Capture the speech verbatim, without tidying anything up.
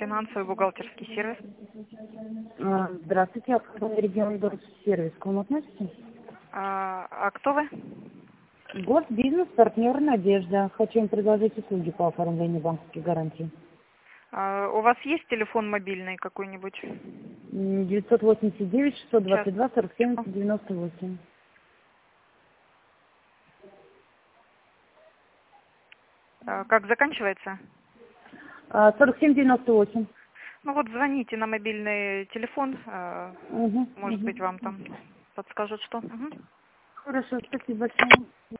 финансовый бухгалтерский сервис. А, Здравствуйте, Автомобильный регион Горсервис. К вам относитесь? А, а кто вы? Госбизнес, партнер Надежда. Хочу им предложить услуги по оформлению банковских гарантий. А, у вас есть телефон мобильный какой-нибудь? М, девятьсот восемьдесят девять шестьсот двадцать два сорок семь Сейчас. девяносто восемь. А, как заканчивается? А, сорок семь девяносто восемь. Ну вот звоните на мобильный телефон, а, Угу, может угу. быть вам там подскажут что. Мгм. Хорошо, спасибо большое.